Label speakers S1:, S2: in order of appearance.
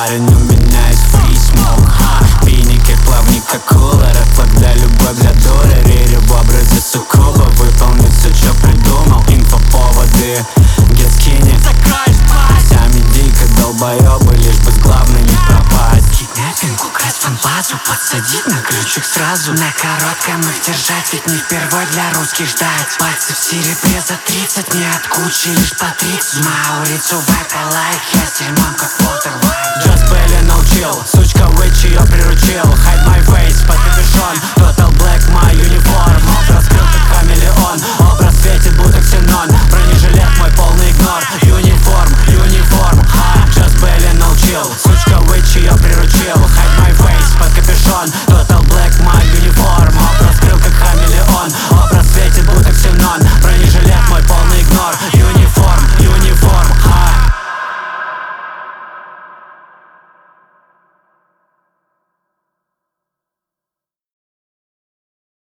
S1: парень, у меня есть free smoke. Пиники, плавник, акула, рэп для любовь, для дури. Рири в образе суккуба, выполнит все, что придумал. Инфоповоды, get skinny. Сами дико долбоёбы, лишь бы с главной не пропасть.
S2: Киднеппинг, украсть фанбазу, подсадить на крючок сразу. На коротком их держать, ведь не впервой для русских ждать. Пальцы в серебре за 30, не от кучи, лишь по 30. Маурицу вайп, лайк, я с дерьмом как Уолтер Уайт.
S1: Just Belly, no chill, сучка Вичи ее приручил. Hide my face, под капюшон, Total Black, my uniform. Образ скрыл как хамелеон, образ светит будто ксенон.